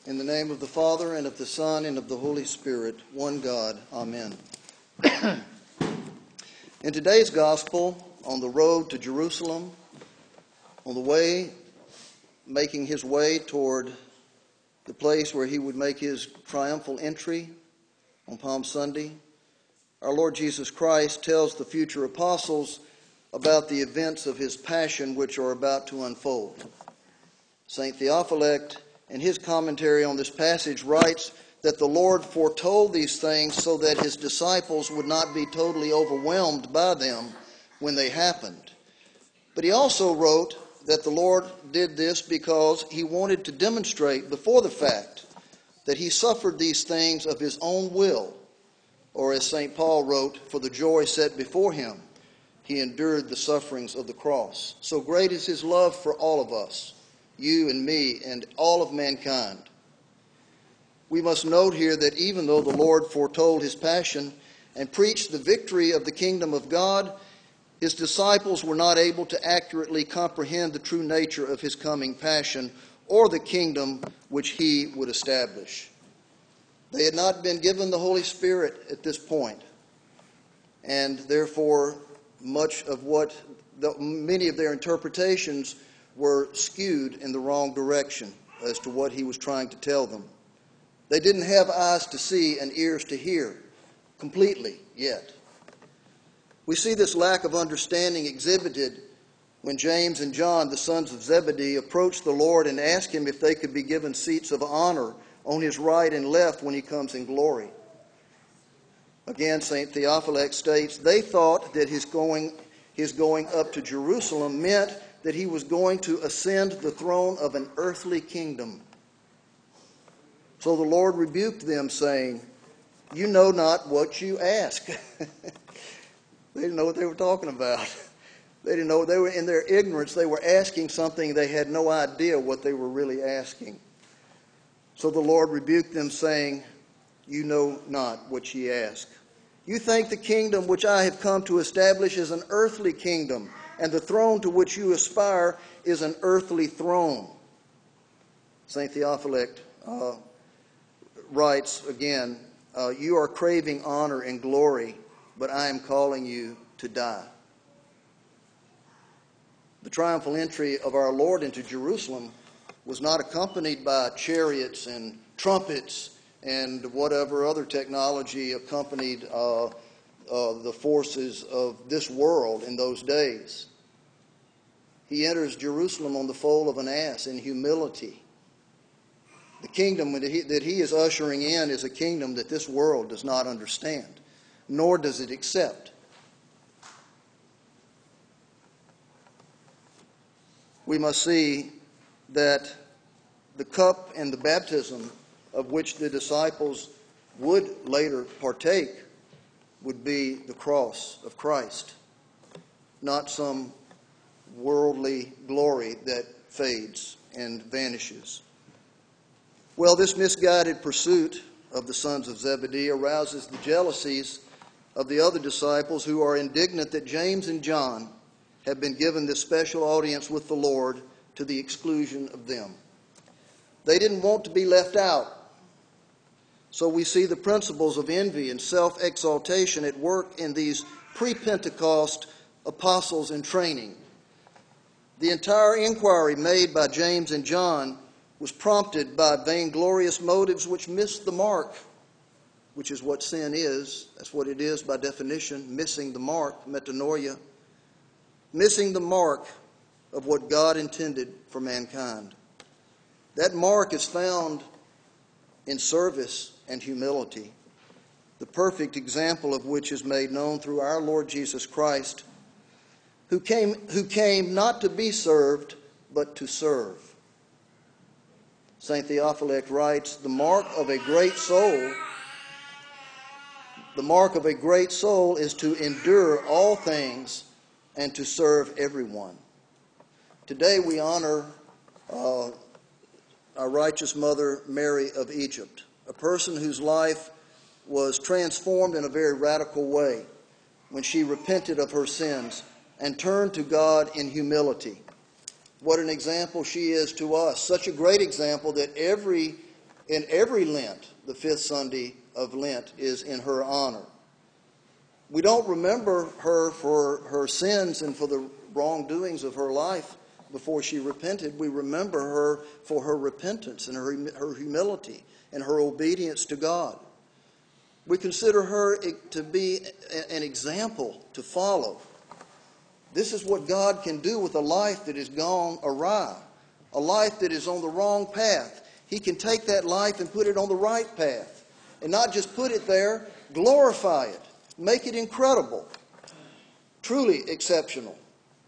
In the name of the Father, and of the Son, and of the Holy Spirit, one God. Amen. In today's Gospel, on the road to Jerusalem, on the way, making his way toward the place where he would make his triumphal entry on Palm Sunday, our Lord Jesus Christ tells the future apostles about the events of his passion which are about to unfold. St. Theophylact, in his commentary on this passage, writes that the Lord foretold these things so that his disciples would not be totally overwhelmed by them when they happened. But he also wrote that the Lord did this because he wanted to demonstrate before the fact that he suffered these things of his own will, or as St. Paul wrote, for the joy set before him, he endured the sufferings of the cross. So great is his love for all of us, you and me and all of mankind. We must note here that even though the Lord foretold his passion and preached the victory of the kingdom of God, his disciples were not able to accurately comprehend the true nature of his coming passion or the kingdom which he would establish. They had not been given the Holy Spirit at this point, and therefore many of their interpretations were skewed in the wrong direction as to what he was trying to tell them. They didn't have eyes to see and ears to hear completely yet. We see this lack of understanding exhibited when James and John, the sons of Zebedee, approached the Lord and asked him if they could be given seats of honor on his right and left when he comes in glory. Again, St. Theophylact states, they thought that his going up to Jerusalem meant that he was going to ascend the throne of an earthly kingdom. So the Lord rebuked them, saying, "You know not what you ask." They didn't know what they were talking about. They didn't know. They were in their ignorance. They were asking something they had no idea what they were really asking. So the Lord rebuked them, saying, "You know not what ye ask. You think the kingdom which I have come to establish is an earthly kingdom, and the throne to which you aspire is an earthly throne." St. Theophylact writes again, "You are craving honor and glory, but I am calling you to die." The triumphal entry of our Lord into Jerusalem was not accompanied by chariots and trumpets and whatever other technology accompanied the forces of this world in those days. He enters Jerusalem on the foal of an ass in humility. The kingdom that he is ushering in is a kingdom that this world does not understand, nor does it accept. We must see that the cup and the baptism of which the disciples would later partake would be the cross of Christ, not some worldly glory that fades and vanishes. Well, this misguided pursuit of the sons of Zebedee arouses the jealousies of the other disciples, who are indignant that James and John have been given this special audience with the Lord to the exclusion of them. They didn't want to be left out. So we see the principles of envy and self-exaltation at work in these pre-Pentecost apostles in training. The entire inquiry made by James and John was prompted by vainglorious motives which missed the mark, which is what sin is. That's what it is by definition, missing the mark, metanoia, missing the mark of what God intended for mankind. That mark is found in service and humility, the perfect example of which is made known through our Lord Jesus Christ, who came not to be served, but to serve. St. Theophylact writes, the mark of a great soul is to endure all things and to serve everyone. Today we honor our righteous mother, Mary of Egypt, a person whose life was transformed in a very radical way when she repented of her sins and turned to God in humility. What an example she is to us. Such a great example that every In every Lent, the fifth Sunday of Lent is in her honor. We don't remember her for her sins and for the wrongdoings of her life before she repented. We remember her for her repentance and her humility and her obedience to God. We consider her to be an example to follow. This is what God can do with a life that has gone awry, a life that is on the wrong path. He can take that life and put it on the right path, and not just put it there, glorify it, make it incredible, truly exceptional.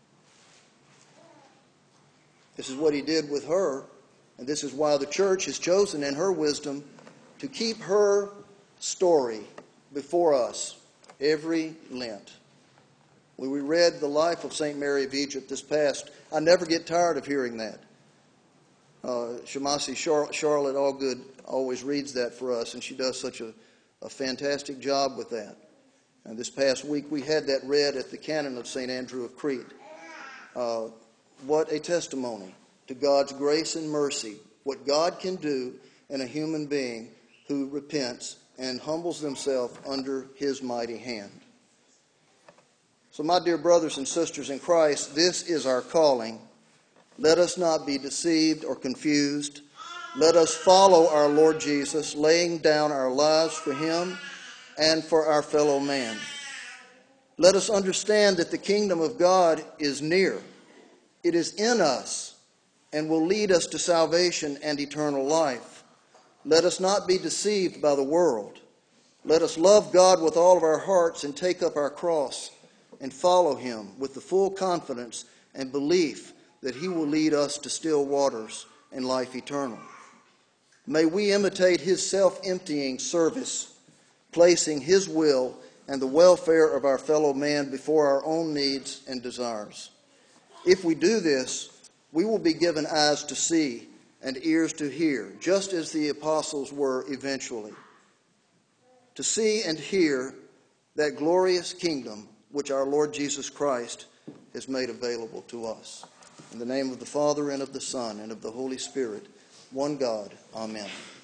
This is what he did with her, and this is why the church has chosen in her wisdom to keep her story before us every Lent. When we read the life of St. Mary of Egypt this past, I never get tired of hearing that. Shamasi Charlotte Allgood always reads that for us, and she does such a fantastic job with that. And this past week we had that read at the Canon of St. Andrew of Crete. What a testimony to God's grace and mercy, what God can do in a human being who repents and humbles themselves under his mighty hand. So my dear brothers and sisters in Christ, this is our calling. Let us not be deceived or confused. Let us follow our Lord Jesus, laying down our lives for him and for our fellow man. Let us understand that the kingdom of God is near. It is in us and will lead us to salvation and eternal life. Let us not be deceived by the world. Let us love God with all of our hearts and take up our cross and follow him with the full confidence and belief that he will lead us to still waters and life eternal. May we imitate his self-emptying service, placing his will and the welfare of our fellow man before our own needs and desires. If we do this, we will be given eyes to see and ears to hear, just as the apostles were eventually, to see and hear that glorious kingdom which our Lord Jesus Christ has made available to us. In the name of the Father, and of the Son, and of the Holy Spirit, one God. Amen.